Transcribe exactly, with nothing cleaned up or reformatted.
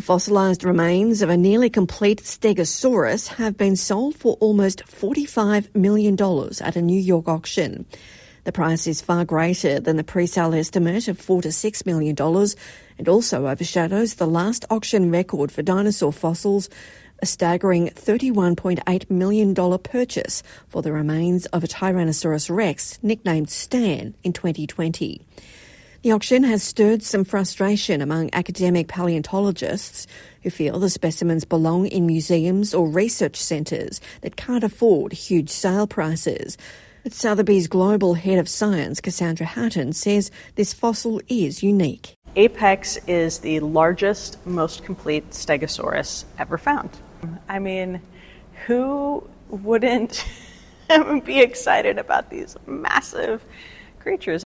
fossilised remains of a nearly complete Stegosaurus have been sold for almost forty-five million dollars at a New York auction. The price is far greater than the pre-sale estimate of four to six million dollars and also overshadows the last auction record for dinosaur fossils, a staggering thirty-one point eight million dollars purchase for the remains of a Tyrannosaurus rex nicknamed Stan in twenty twenty. The auction has stirred some frustration among academic paleontologists who feel the specimens belong in museums or research centres that can't afford huge sale prices. But Sotheby's global head of science, Cassandra Hatton, says this fossil is unique. Apex is the largest, most complete Stegosaurus ever found. I mean, who wouldn't be excited about these massive creatures?